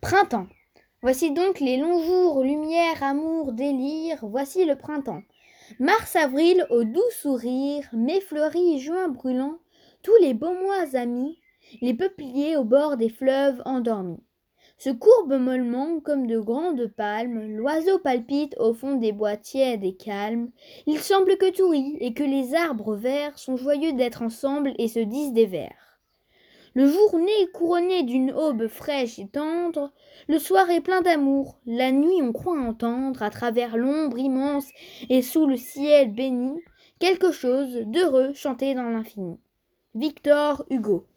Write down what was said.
Printemps. Voici donc les longs jours, lumière, amour, délire, voici le printemps. Mars, avril, au doux sourire, mai fleuri, juin brûlant, tous les beaux mois amis, les peupliers au bord des fleuves endormis. Se courbent mollement comme de grandes palmes, l'oiseau palpite au fond des bois tièdes et calmes. Il semble que tout rit et que les arbres verts sont joyeux d'être ensemble et se disent des vers. Le jour naît couronné d'une aube fraîche et tendre, le soir est plein d'amour, la nuit on croit entendre, à travers l'ombre immense et sous le ciel béni, quelque chose d'heureux chanter dans l'infini. Victor Hugo.